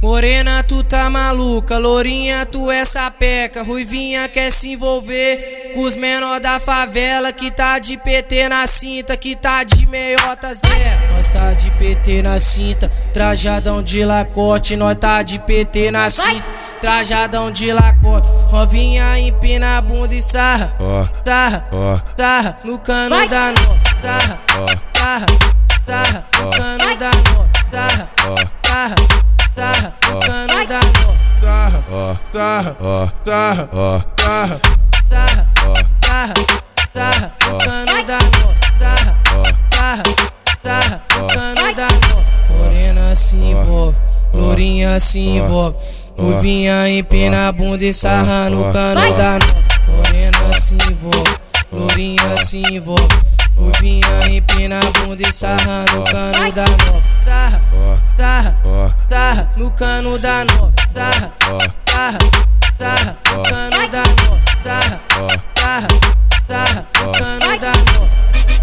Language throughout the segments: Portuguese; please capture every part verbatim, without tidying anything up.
Morena, tu tá maluca, lourinha, tu é sapeca, ruivinha quer se envolver com os menor da favela, que tá de P T na cinta, que tá de meiota zero. Nós tá de P T na cinta, trajadão de lacote, nós tá de P T na cinta, trajadão de lacote. Novinha empina a bunda e sarra, sarra, sarra, no cano da nova, sarra, sarra, sarra, no cano da nova, sarra, sarra. Tarra, no cano da nova. Tarra, tarra, tarra, tarra, tarra, tarra, tarra, no cano da nova. Tarra, tarra, tarra, no cano da nova. Morena se envolve, lourinha se envolve, ruivinha empina a bunda e sarra no cano da nova. Morena se envolve, lourinha se envolve, ruivinha empina a bunda e sarra no cano da nova. Tarra, tarra, tarra, no cano da nova. Tarra, tarra, tarra, no cano da nova. Tarra, tarra, tarra, no cano da nova.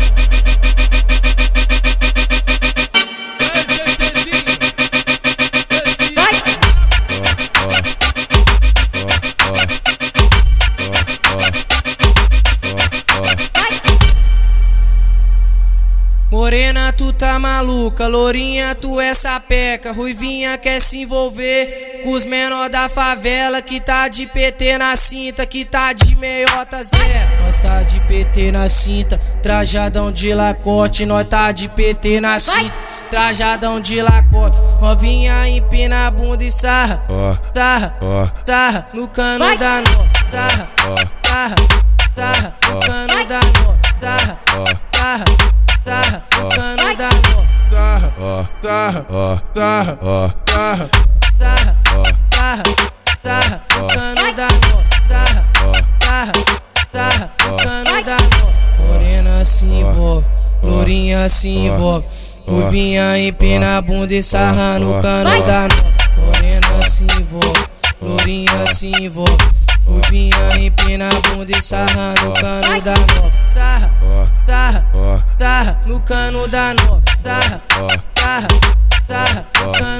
Morena, tu tá maluca, lourinha, tu é sapeca, ruivinha quer se envolver com os menor da favela, que tá de P T na cinta, que tá de meiota zero. Nós tá de P T na cinta, trajadão de lacote, nós tá de P T na cinta, trajadão de lacote. Novinha empina a bunda e sarra, sarra, sarra, no cano da nova. Sarra, sarra, sarra, no cano da nova. Sarra, sarra, tarra, no cano da nova. Tarra, tarra, tarra, tarra, tarra, tarra, tarra, no cano da nova. Tarra, tarra, tarra, no cano da nova. Morena se envolve, lourinha se envolve, ruivinha empina a bunda e sarra no cano da nova. Morena se envolve, lourinha se envolve, ruivinha empina a bunda e sarra no cano da nova. Tarra, tarra, tarra, no cano da nova. Tarra, tarra, tarra, no cano